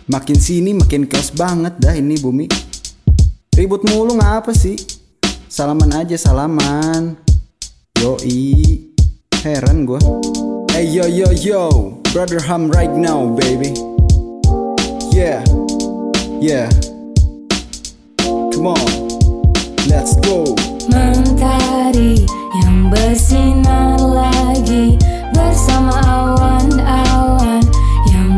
Makin sini makin chaos banget dah ini bumi. Ribut mulu ngapa sih? Salaman aja salaman. Yoi, heran gua. Hey yo yo yo, brother Ham right now baby. Yeah, yeah. Come on, let's go. Mentari yang bersinar lagi bersama awan-awan yang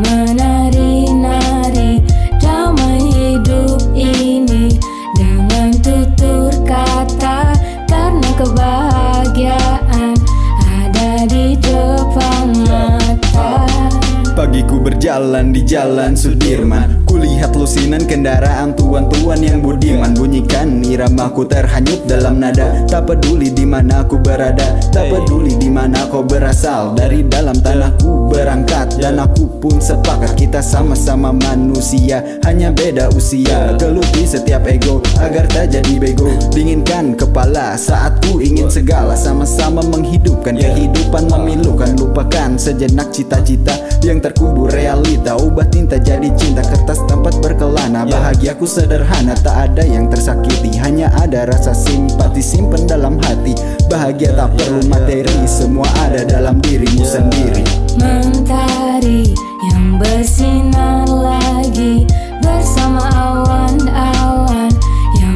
menari-nari damai hidup ini dengan tutur kata, karena kebahagiaan ada di depan mata. Pagiku berjalan di jalan Sudirman, kulihat lusinan kendaraan tuan-tuan yang budiman. Bunyikan iramaku terhanyut dalam nada. Tak peduli di mana aku berada, tak peduli di mana kau berasal. Dari dalam tanahku berangkat dan aku pun sepakat. Kita sama-sama manusia, hanya beda usia. Geluti setiap ego agar tak jadi bego. Dinginkan kepala saat ku ingin segala. Sama-sama menghidupkan kehidupan memilukan. Lupakan sejenak cita-cita yang terkubur realita. Ubah tinta jadi cinta, kertas tempat berkelana. Bahagiaku sederhana, tak ada yang tersakiti, hanya ada rasa simpati simpen dalam hati. Bahagia tak perlu materi, semua ada dalam dirimu sendiri. Mentari yang bersinar lagi bersama awan-awan yang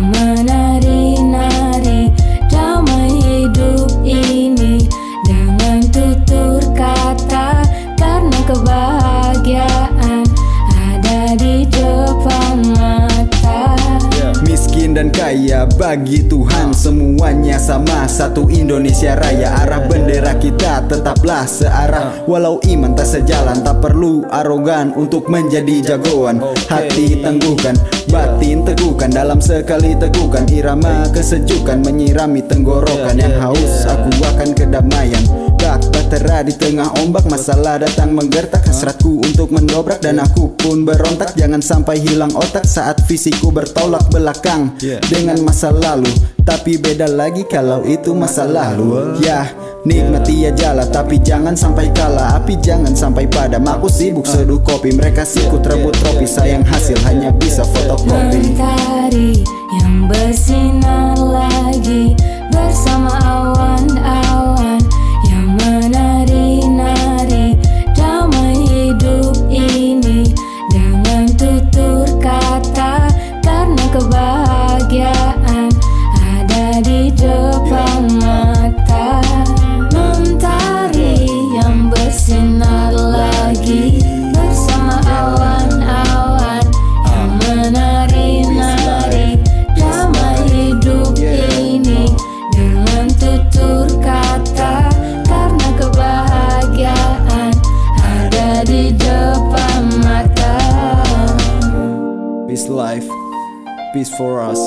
menari-nari damai hidup ini dengan tutur kata, karena kebahagiaan ada di depan mata. Miskin dan kaya bagi Tuhan semuanya sama, satu Indonesia Raya. Arah bendera kita tetaplah searah, walau iman tak sejalan. Tak perlu arogan untuk menjadi jagoan. Hati tangguhkan, batin teguhkan, dalam sekali teguhkan. Irama kesejukan menyirami tenggorokan. Yang haus aku akan kedamaian. Bak batera di tengah ombak, masalah datang menggertak. Hasratku untuk mendobrak dan aku pun berontak. Jangan sampai hilang otak saat fisikku bertolak belakang dengan masa lalu. Tapi beda lagi kalau itu masa lalu. Ya, nikmati aja lah, tapi jangan sampai kalah. Api jangan sampai padam. Aku sibuk seduh kopi, mereka sikut rebut trofi. Sayang hasil hanya bisa fotokopi. Mentari yang bersinar lagi bersama awan-awan yang menari-nari damai hidup ini dengan tutur kata, karena kebahagiaan ada di depan mata. Mentari yang bersinar lagi bersama awan-awan yang menari-nari damai hidup ini dengan tutur kata, karena kebahagiaan ada di depan mata. Peace life, peace for us,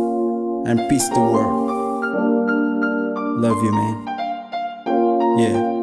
and peace to world. Love you man. Yeah.